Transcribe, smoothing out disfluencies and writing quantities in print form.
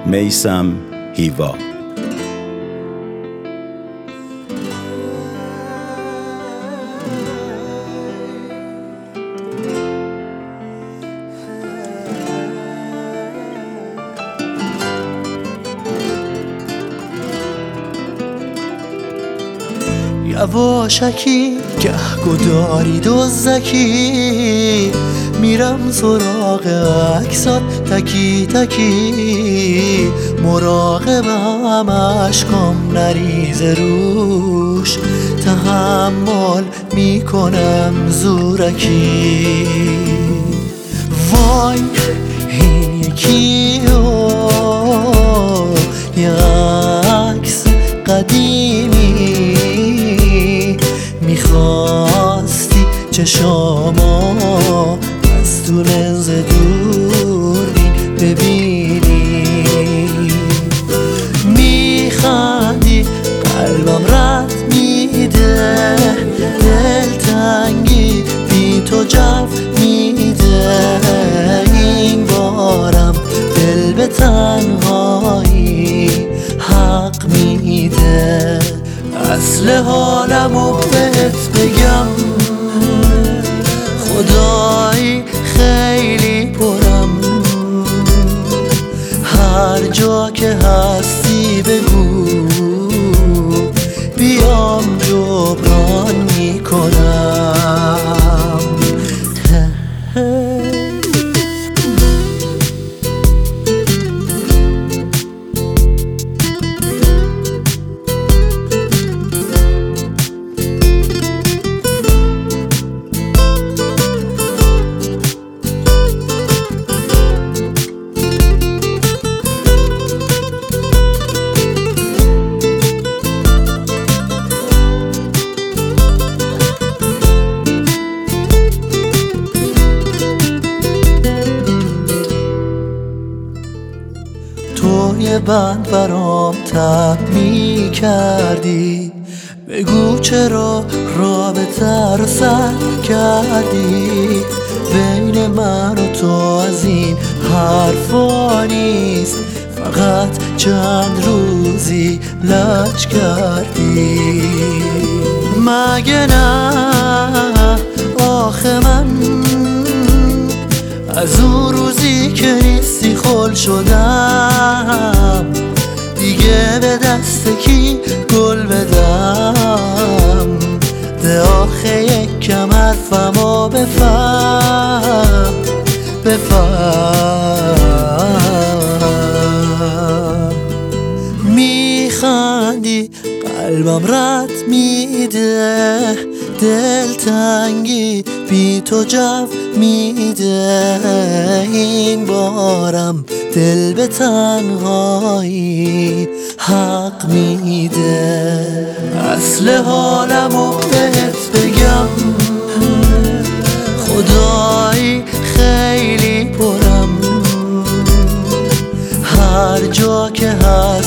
میثم هیوا. یواشکی گهگداری دزدکی، میرم سراغ عکسات تکی تکی، مراقبم اشکام نریزه روش، تحمل میکنم زورکی. وای این یکی یه عکس قدیمی، میخواستی چشامو از تو لنز دوربین ببینی، میخندی قلبم رد میده، دلتنگی بی تو جو میده، این بارم دل به تنهایی حق میده. اصل حالمو بهت بگم، خدایی خیلی پرم، هر جا که هستی بگو بیام جبران میکنم. تو یه بند برام تب می کردی، بگو چرا رابطه رو سر کردی، بین من و تو از این حرفا نیست، فقط چند روزی لج کردی. مگه نه آخه من از اون روزی که نیستی خل شدم، دیگه به دست کی گل بدم؟ ده آخه یک کم حرفمو بفهم. میخندی قلبم رد میده، دلتنگی بی تو جو میده، این بارم دل به تنهایی حق میده. اصل حالمو بهت بگم، خدایی خیلی پرم، هر جا که هست